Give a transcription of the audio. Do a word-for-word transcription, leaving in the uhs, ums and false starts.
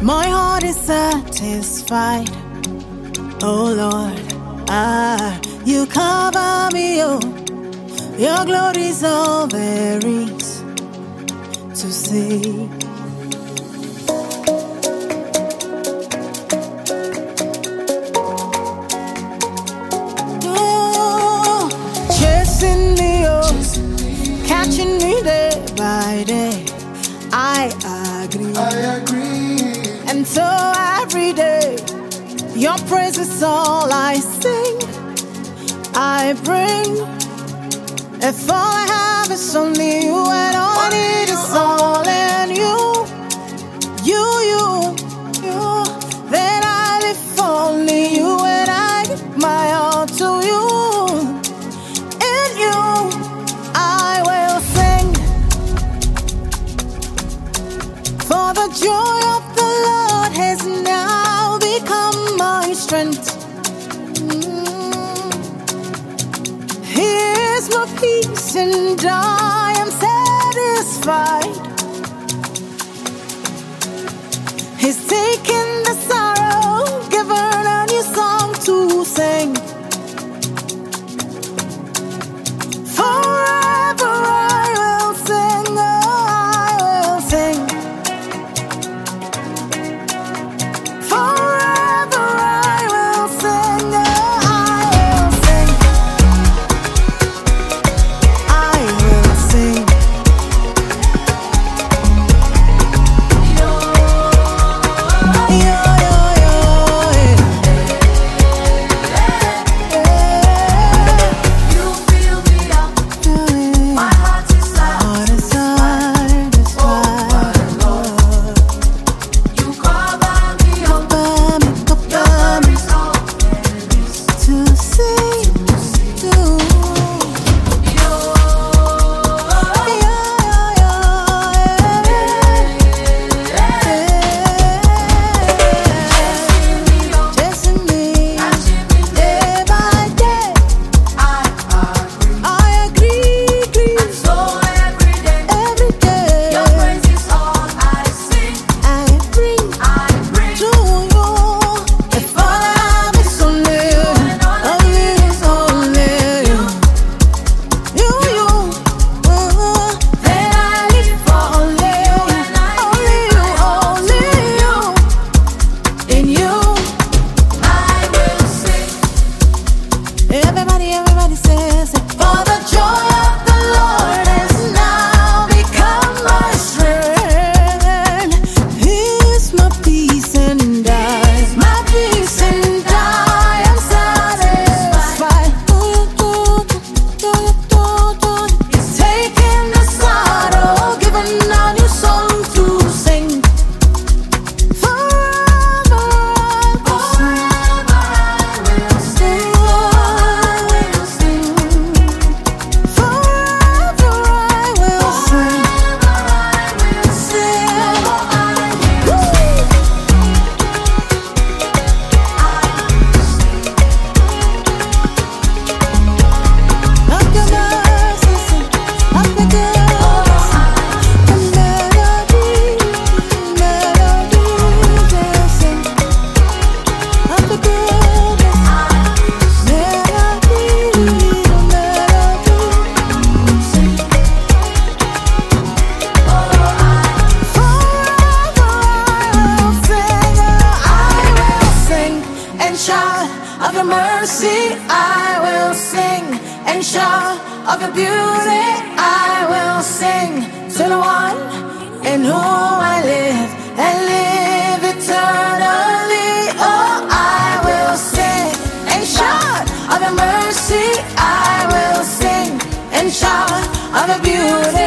My heart is satisfied. Oh Lord, ah, you cover me, oh. Your glory's all there is to see. Oh, chasing me, oh, catching me day by day. I agree. I agree. And so every day, your praise is all I sing, I bring. If all I have is only you, and all I need is all in you, you, you, you, then I live for only you, and I give my all to you. In you, I will sing, for the joy of the Lord has now become my strength. My peace and I am satisfied. He's taken the sorrow, given a new song to sing. Forever I will sing, oh, I will sing. Forever I will sing, oh, I will sing. Of your mercy, I will sing, and shout of your beauty, I will sing to the one in whom I live and live eternally. Oh, I will sing and shout of your mercy, I will sing and shout of your beauty.